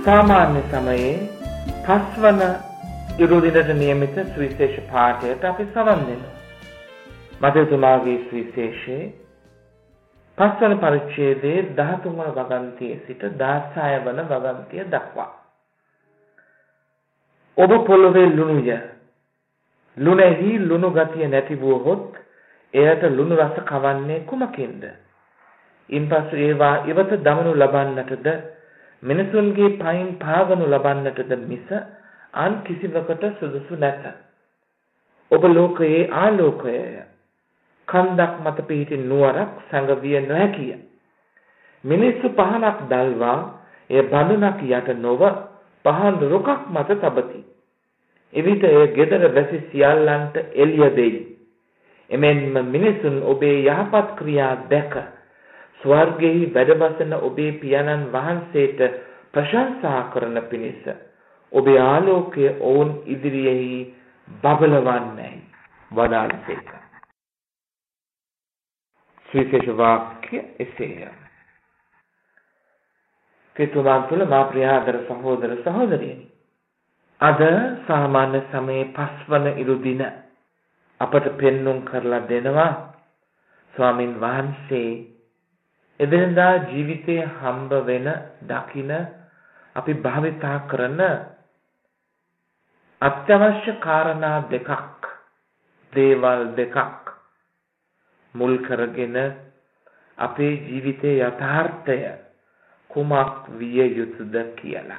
සාමාන්‍ය සමයේ පස්වන ඉරුදිනට නියමිත සුවිශේෂ පාඨයට අපි සවන් දෙනවා. මතතුමාගේ සුවිශේෂයේ පස්වන පරිච්ඡේදයේ 13 වන වගන්තියේ සිට 16 වන වගන්තිය දක්වා. ඔබ පොළොවේ ලුණුය. ලුණෙහි ලුණු ගතිය නැති වූහොත් එයට ලුණු රස කවන්නේ කුමකින්ද? ඉන්පසු ඒවා ඉවත දමනු ලබන්නටද මිනිසුන්ගේ පයින් පාගනු ලබන්නටද මිස අන් කිසිවකට සුදුසු නැත. ඔබ ලෝකයේ ආලෝකයය. කන්දක් මත පිහිටි නුවරක් සංගවිය නොහැකිය. මිනිස්සු පහනක් දැල්වා එය බඳුනක් යට නොව පහන් රුකක් මත තබති. එවිට එය gedara වැසි සියල්ලන්ට එළිය දෙයි. එමෙන්ම මිනිසුන් ඔබේ යහපත් ක්‍රියා දැක ස්වර්ගයේ වැඩවසන ඔබේ පියාණන් වහන්සේට ප්‍රශංසා කරන පිණිස ඔබේ ආලෝකය ඔවුන් ඉදිරියෙහි බබලවන්නේ වදාළසේක. සුවිශේෂ වාක්‍ය එසේය. පිටුමන් තුළ මා ප්‍රියාදර සහෝදර සහෝදරියනි, අද සාමාන්‍ය සමයේ පස්වන ඉරුදින අපට පෙන්눔 කරලා දෙනවා ස්වාමින් වහන්සේ එදිනදා ජීවිතයේ හම්බ වෙන දකින අපි භාවිතා කරන අත්‍යවශ්‍ය කාරණා දෙකක්, දේවල් දෙකක් මුල් කරගෙන අපේ ජීවිතයේ යථාර්ථය කුමක් විය යුතුද කියලා.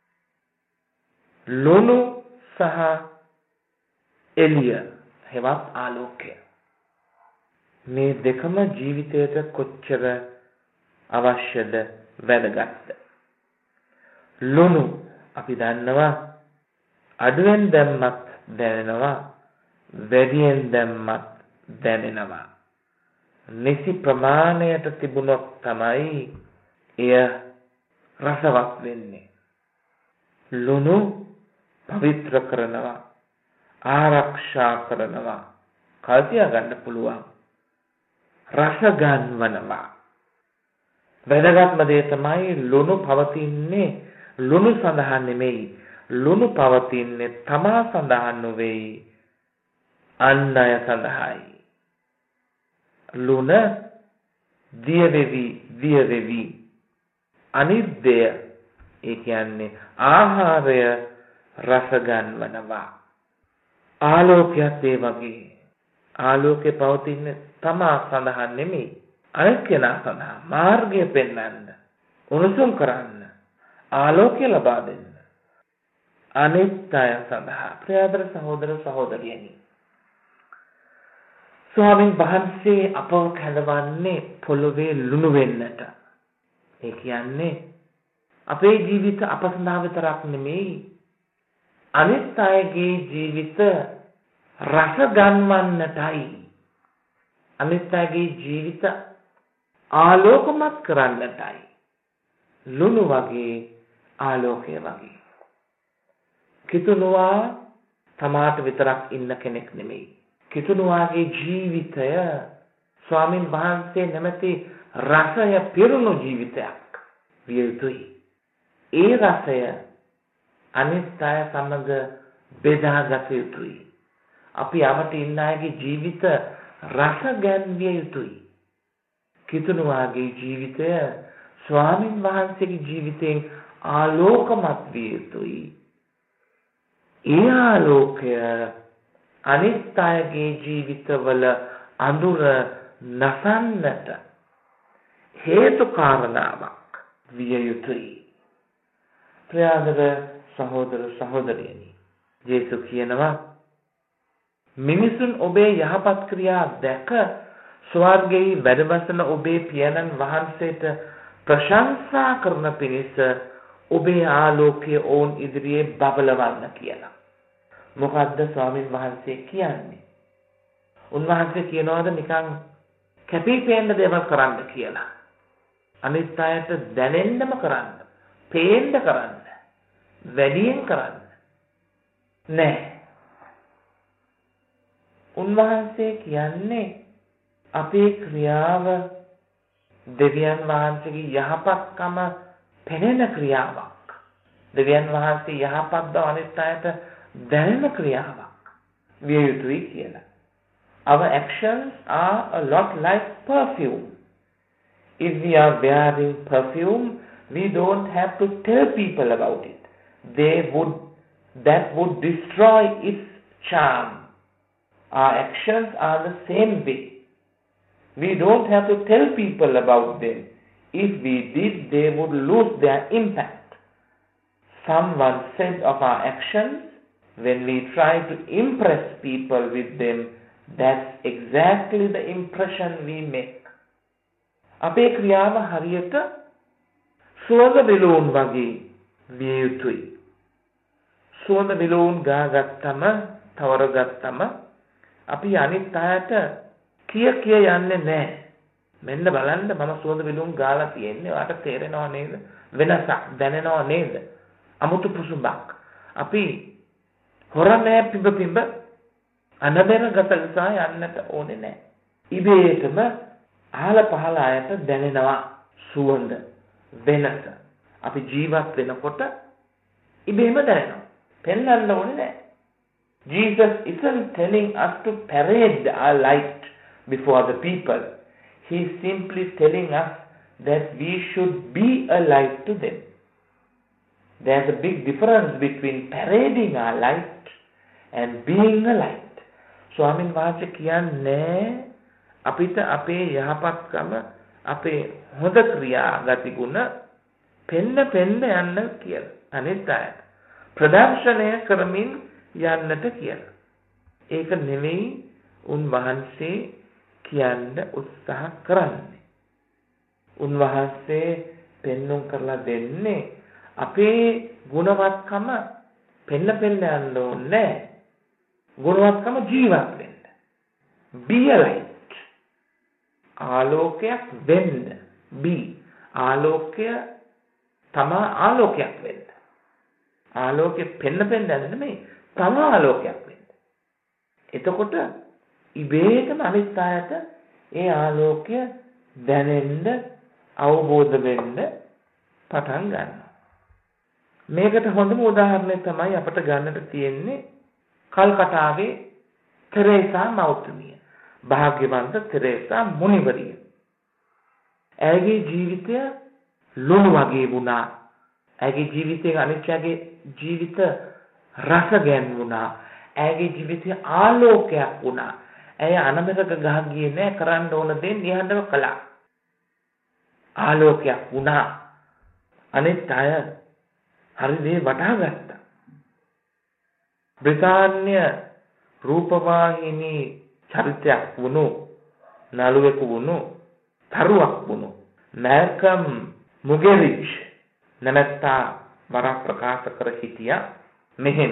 ලුණු සහ එළිය, හෙවත් ආලෝකය. මේ දෙකම ජීවිතයට කොච්චර අවශ්‍යද, වැදගත්ද? ලුණු අපි දන්නවා අඩුවෙන් දැම්මත් දැනෙනවා, වැඩියෙන් දැම්මත් දැනෙනවා. නිසි ප්‍රමාණයට තිබුණොත් තමයි එය රසවත් වෙන්නේ. ලුණු පවිත්‍ර කරනවා, ආරක්ෂා කරනවා, කල්තියා ගන්න පුළුවන්, රස ගන්වනවා. වැදගත්ම දේ තමයි ලුණු පවතින්නේ ලුණු සඳහා නෙමෙයි. ලුණු පවතින්නේ තමා සඳහා නෙවෙයි, අන් අය සඳහායි. ලුණ දිය වෙවි අනිද්දය, ඒ කියන්නේ ආහාරය රස ගන්වනවා. ආලෝකයත් ඒ වගේ. ආලෝකේ පවතින්නේ තමා සඳහා නෙමෙයි, අනිත් කෙනා සඳහා. මාර්ගය පෙන්වන්න, උණුසුම් කරන්න, ආලෝකය ලබා දෙන්න අනිත් අය සඳහා. ප්‍රියාදර සහෝදර සහෝදරියනි, ස්වාමීන් වහන්සේ අපව කැඳවන්නේ පොළොවේ ලුණු වෙන්නට. ඒ කියන්නේ අපේ ජීවිත අප සඳහා විතරක් නෙමෙයි, අනිත් අයගේ ජීවිත රස ගන්වන්නටයි. අනිත් අයගේ ජීවිත ආලෝකමත් කරන්නටයි. ලුණු වගේ, ආලෝකය වගේ. කිතුනුවා තමාට විතරක් ඉන්න කෙනෙක් නෙමෙයි. කිතුනුවාගේ ජීවිතය ස්වාමින් වහන්සේ නැමැති රසය පිරුණු ජීවිතයක් විය යුතුයි. ඒ රසය අනිත් අය සමග බෙදාගත යුතුයි. අපි යමට ඉන්න අයගේ ජීවිත රස ගැන්විය යුතුයි. කිතුනුවාගේ ජීවිතය ස්වාමින් වහන්සේගේ ජීවිතයෙන් ආලෝකමත් විය යුතුයි. ඒ ආලෝකය අනිත් අයගේ ජීවිතවල අඳුර නසන්නට හේතු කාරණාවක් විය යුතුයි. ප්‍රියාදර සහෝදර සහෝදරියනි, යේසුස් කියනවා මිනිසුන් ඔබේ යහපත් ක්‍රියා දැක ස්වර්ගයේ වැඩවසන ඔබේ පියාණන් වහන්සේට ප්‍රශංසා කරන පිණිස ඔබේ ආලෝකය ඔවුන් ඉදිරියේ බබලවන්න කියලා. මොකද්ද ස්වාමින් වහන්සේ කියන්නේ? උන්වහන්සේ කියනවාද නිකන් කැපී පෙනෙන දේවල් කරන්න කියලා? අනිත් අයට දැනෙන්නම කරන්න, පේන්න කරන්න, වැඩියෙන් කරන්න නෑ. උන්වහන්සේ කියන්නේ අපේ ක්‍රියාව දෙවියන් වහන්සේගේ යහපත්කම පෙනෙන ක්‍රියාවක්. දෙවියන් වහන්සේ යහපත් බව අනිත් අයට දැනෙන ක්‍රියාවක් විය යුතුයි කියලා. Our actions are a lot like perfume. If we are wearing perfume, we don't have to tell people about it. That would destroy its charm. Our actions are the same way. We don't have to tell people about them. If we did, they would lose their impact. Someone said of our actions, when we try to impress people with them, that's exactly the impression we make. අපේ ක්‍රියාව හරියට සුවඳ විලවුන් වගේ විය යුතුයි. සුවඳ විලවුන් ගාගත්තම, තවරගත්තම අපි අනිත් අයට කිය යන්නේ නැහැ. මෙන්න බලන්න මම සුවඳ විලවුන් ගාලා තියෙන්නේ. ඔයාට තේරෙනව නේද? වෙනසක් දැනෙනව නේද? අමුතු පුසුඹක්. අපි හොරන්නේ පිඹ අනබෙර ගතගසා යන්නට ඕනේ නැහැ. ඉබේටම අහල පහල අයට දැනෙනවා සුවඳ වෙනස. අපි ජීවත් වෙනකොට ඉබේම දැනෙනවා. පෙන්වන්න ඕනේ නැහැ. Jesus isn't telling us to parade our light before the people. He is simply telling us that we should be a light to them. There's a big difference between parading our light and being a light. ස්වාමීන් වහන්සේ කියන්නේ අපිට අපේ යහපත්කම අපේ හොඳ ක්‍රියා ගතිගුණ පෙන්න යන්න කියලා. අනිත් අයට ප්‍රදර්ශනය කරමින් යන්නට කියලා. ඒක නෙවෙයි උන්වහන්සේ කියන්න උත්සාහ කරන්නේ. උන්වහන්සේ පෙන්눔 කරලා දෙන්නේ අපේ ගුණවත්කම පෙන්න යන්න ඕනේ. ගුණවත්කම ජීවත් වෙන්න. Be a light. ආලෝකයක් වෙන්න. Be. ආලෝකය තමා ආලෝකයක් වෙන්න. ආලෝකෙ පෙන්න නෙමෙයි තමා ආලෝකයක් වෙන්න. එතකොට ඉබේටම අනිත් අයට ඒ ආලෝකය දැනෙන්න අවබෝධ වෙන්න පටන් ගන්නවා. මේකට හොඳම උදාහරණය තමයි අපිට ගන්නට තියෙන්නේ කල්කටාවේ තෙරේසා මෞතුමිය. භාග්‍යවන්ත තෙරේසා මුනිවරිය. ඇයගේ ජීවිතය ලුණු වගේ වුණා. ඇයගේ ජීවිතයේ අනිත්‍යගේ ජීවිත රස ගැන්වුණා. ඇයගේ ජීවිතය ආලෝකයක් වුණා. ඇය අනබරක ගහ ගියේ නෑ, කරන්න ඕන දේ නිහඬව කළා. ආලෝකයක් වුණා. අනිත් අය හරි දේ වටහා ගත්තා. බ්‍රිතාන්‍ය රූපවාහිනී චරිතයක් වුණු, නළුවෙකු වුණු, තරුවක් වුණු මැල්කම් මුගෙරිච් නැමැත්තා වරක් ප්‍රකාශ කර හිටියා මෙහෙම.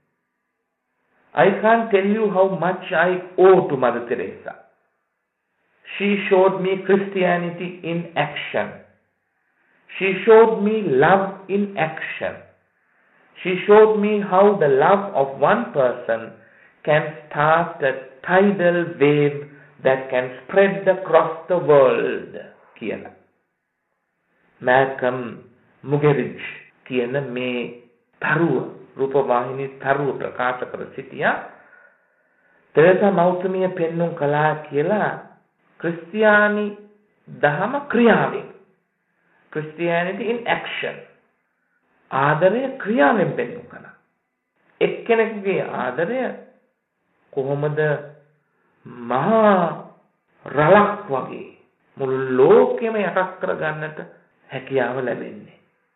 I can't tell you how much I owe to Mother Teresa. She showed me Christianity in action. She showed me love in action. She showed me how the love of one person can start a tidal wave that can spread across the world. කියලා. Malcolm Muggeridge කියන මේ තරුව රූපවාහිනී තරුව ප්‍රකාශ කර සිටියා. තෙරේසා මෞතුමිය පෙන්눔 කළා කියලා ක්‍රිස්තියානි දහම ක්‍රියාවෙන්. Christianity in action. ආදරය ක්‍රියාවෙන් පෙන්눔 කළා. එක්කෙනෙකුගේ ආදරය කොහොමද මහා රළක් වගේ මුළු ලෝකෙම යටත් කර ගන්නට හැකියාව ලැබෙන්නේ.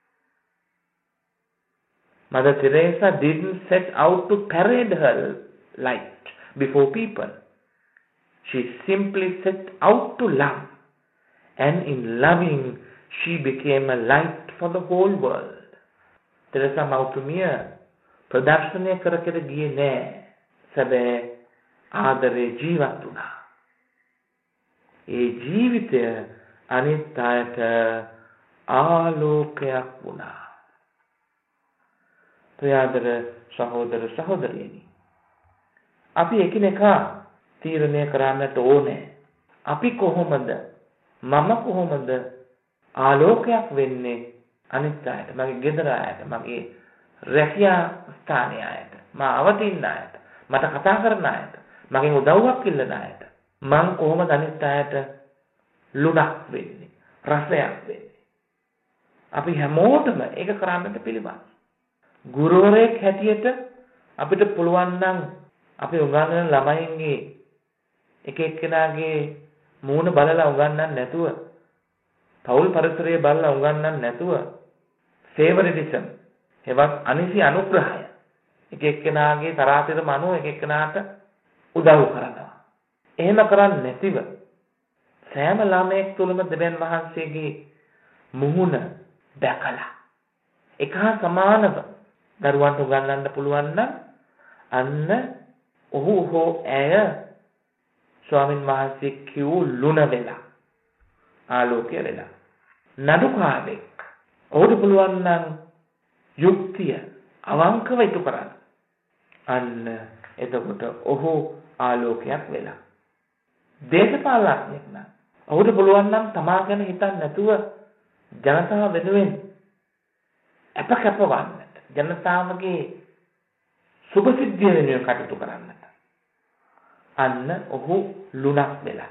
Mother Teresa didn't set out to parade her light before people. She simply set out to love. And in loving, she became a light for the whole world. Teresa මෞතුමිය ප්‍රදර්ශනය කර ගියේ නෑ. සැබෑ ආදරේ ජීවත් වුණා. ඒ ජීවිතය අනිත් අයට ආලෝකයක් වුණා. ප්‍රියාදර සහෝදර සහෝදරියනි, අපි එකිනෙකා තීරණය කරන්නට ඕනේ. අපි කොහොමද, මම කොහොමද ආලෝකයක් වෙන්නේ අනිත් අයට, මගේ ගෙදර අයට, මගේ රැකියා ස්ථානයේ අයට, මා අවදින්න අයට, මට කතා කරන අයට, මගෙන් උදව්වක් ඉල්ලන අයට මං කොහොමද අනිත් අයට ලුණක් වෙන්නේ, රසයක් වෙන්නේ? අපි හැමෝටම ඒක කරන්නට පිළිබඳ. ගුරුවරයෙක් හැටියට අපිට පුළුවන් නම් අපි උගන්වන ළමයින්ගේ එක එක්කෙනාගේ මූණ බලලා උගන්වන්න නැතුව, පෞල් පරිසරය බලලා උගන්වන්න නැතුව, ෆේවරිටිසම් එවත් අනිසි අනුග්‍රහය එක එක්කෙනාගේ තරාතිරම අනුව එක එක්කෙනාට උදව් කරනවා. එහෙම කරන්නේ නැතිව සෑම ළමයෙක් තුළම දෙවියන් වහන්සේගේ මුහුණ දැකලා එක හා සමානව දරුවන්ට උගන්වන්න පුළුවන් නම් අන්න ඔහු හෝ ඇය ස්වාමින් වහන්සේ කියූ ලුණ වෙලා, ආලෝකය වෙලා. නඩුකාරයෙක් ඔහුට පුළුවන් නම් යුක්තිය අවංකව ඉටු කරන්න. අන්න එතකොට ඔහු ආලෝකයක් වෙලා. දේශපාලනඥයෙක් නම් ඔහුට පුළුවන් නම් තමා ගැන හිතන්නේ නැතුව ජනතාව වෙනුවෙන් අපකප වන්නට, ජනතාවගේ සුභසිද්ධිය වෙනුවෙන් කටයුතු කරන්නට. අන්න ඔහු ලුණක් වෙලා.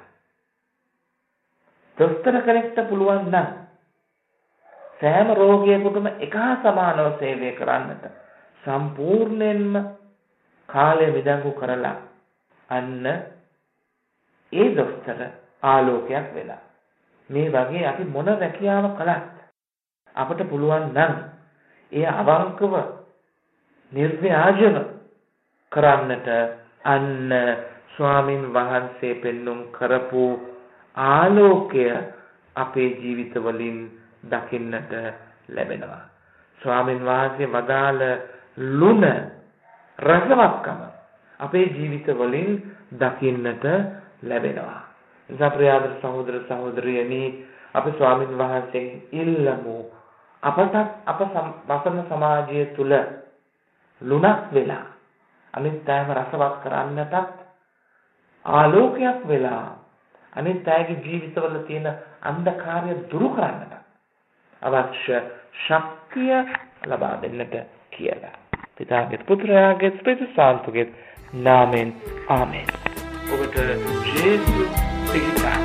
දොස්තර කෙනෙක්ට පුළුවන් නම් සෑම රෝගියෙකුටම එක හා සමානව සේවය කරන්නට සම්පූර්ණයෙන්ම කාලය විදංගු කරලා අන්න ඒ දොස්තර ආලෝකයක් වෙලා. මේ වගේ අපි මොන රැකියාව කළත් අපට පුළුවන් නම් ඒ අවංකව නිර්ව්‍යාජව කරන්නට අන්න ස්වාමින් වහන්සේ පෙන්눔 කරපු ආලෝකය අපේ ජීවිතවලින් දකින්නට ලැබෙනවා. ස්වාමින් වහන්සේ වදාළ ලුණ රසවත්කම අපේ ජීවිතවලින් දකින්නට ලැබෙනවා. නිසා ප්‍රියාදර සහෝදර සහෝදරියනි, අපි ස්වාමින් වහන්සේගෙන් ඉල්ලමු අපට අප වසන සමාජය තුල ලුණක් වෙලා අනිත් අයව රසවත් කරන්නටත් ආලෝකයක් වෙලා අනිත් අයගේ ජීවිතවල තියෙන අන්ධකාරය දුරු කරන්නට අවශ්‍ය ශක්තිය ලබා දෙන්නට කියලා. පිතාගේ පුත්‍රයාගේ ස්පිරිතු සාන්තුගේ නාමයෙන් ආමෙන්. ඔබට ජේසුස් පිහිටා.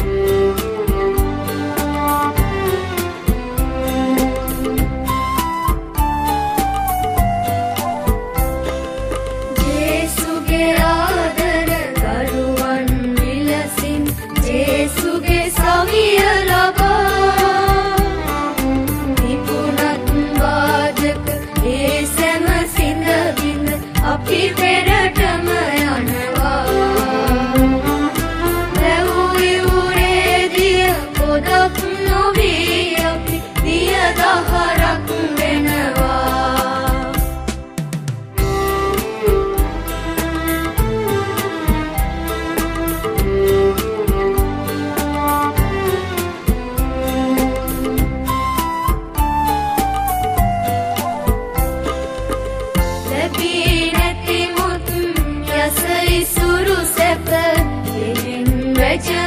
ජේසුගේ ආදර කරුවන් විලසින් ජේසුගේ සවිය ලබා නිපුණත් වාදක ඒ සෑම සිඳ බිඳ අපි පෙරටම යනවා. ලැබුවේදී පොදක් නොවී අපි දිය දහරක් වෙනවා. Rachel